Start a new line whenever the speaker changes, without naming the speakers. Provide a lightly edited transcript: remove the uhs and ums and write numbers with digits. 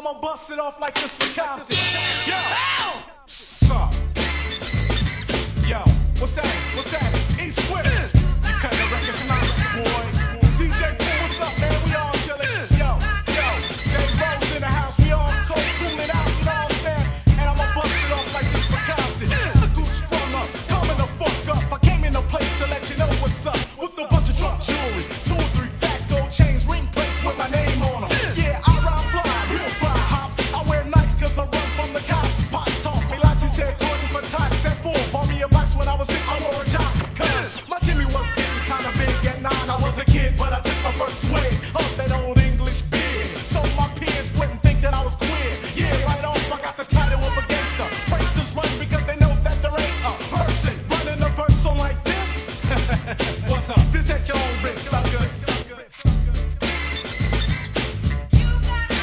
I'ma bust it off like this for Compton. Yo! Suck.